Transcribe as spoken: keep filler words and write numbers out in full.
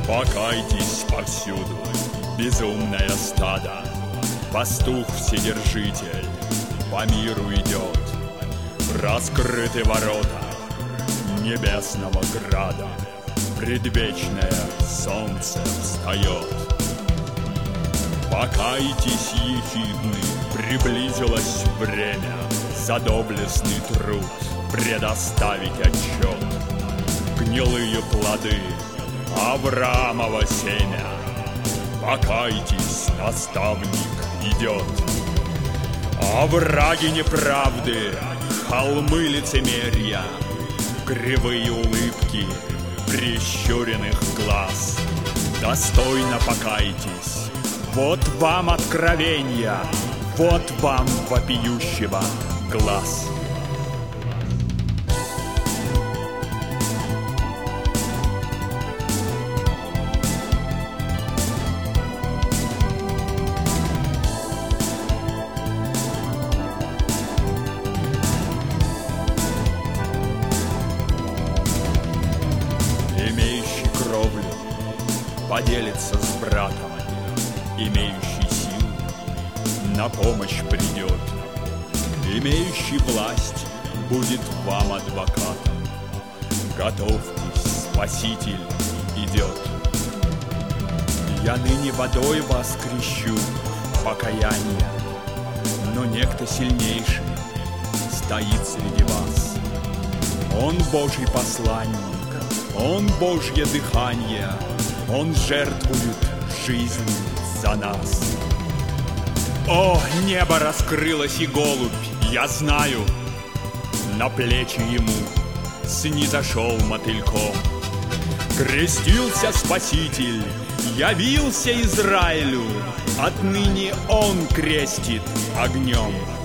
Покайтесь повсюду, безумное стадо, пастух вседержитель по миру идет. Раскрыты ворота небесного града, предвечное солнце встает. Покайтесь, ехидны, приблизилось время за доблестный труд предоставить отчет. Гнилые плоды Авраамова семя, покайтесь, наставник идет. Овраги неправды, холмы лицемерия, кривые улыбки прищуренных глаз. Достойно покайтесь, вот вам откровенья, вот вам вопиющего глаз. Имеющий кровлю поделится с братом, имеющий силу на помощь придет, имеющий власть будет вам адвокатом. Готовьтесь, Спаситель идет. Я ныне водой вас крещу в покаяние, но некто сильнейший стоит среди вас. Он Божий посланник, Он Божье дыхание, Он жертвует жизнь за нас. О, небо раскрылось, и голубь, я знаю, на плечи ему снизошел мотыльком. Крестился Спаситель, явился Израилю, отныне Он крестит огнем.